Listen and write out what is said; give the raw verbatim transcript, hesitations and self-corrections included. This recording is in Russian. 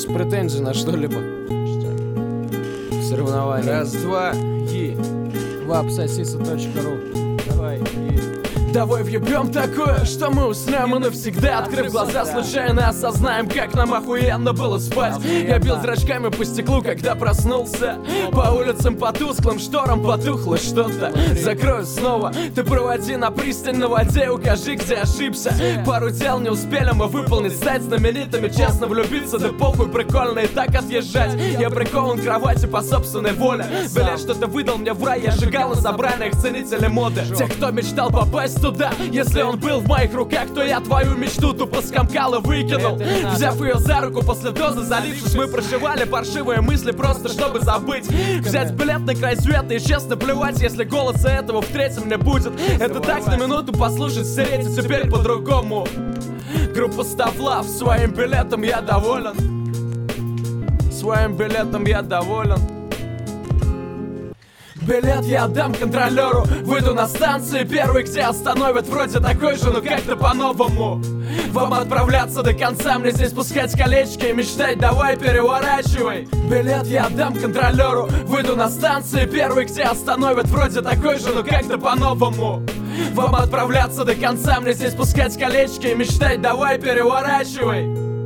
без претензий на что-либо. Соревнования. Раз, два, и вапсосиса точка ру. Давай, и... Давай въебем такое, что мы уснем и навсегда. Открыв глаза, случайно осознаем, как нам охуенно было спать. Я бил зрачками по стеклу, когда проснулся. По улицам по тусклым шторам потухло что-то. Закрою снова, ты проводи на пристань на воде, укажи, где ошибся. Пару дел не успели мы выполнить, стать знаменитыми, честно влюбиться. Да похуй, прикольно и так отъезжать. Я прикован к кровати по собственной воле. Билет что-то выдал мне в рай, я сжигал из собраниях ценителей моды. Тех, кто мечтал попасть туда, если он был в моих руках, то я твою мечту тупо скомкал и выкинул. Взяв ее за руку после дозы, залившись, мы прошивали паршивые мысли просто чтобы забыть. Взять билет на край света и честно плевать, если голоса этого в третьем не будет. Это так на минуту послушать, стереть, и теперь по-другому. Группа Ставлав, своим билетом я доволен. Своим билетом я доволен. Билет я отдам контролеру, выйду на станции первый, где остановят, вроде такой же, но как-то по-новому. Вам отправляться до конца, мне здесь пускать колечки и мечтать, давай переворачивай. Билет я отдам контролеру, выйду на станции первый, где остановят, вроде такой же, но как-то по-новому. Вам отправляться до конца, мне здесь пускать колечки и мечтать, давай переворачивай.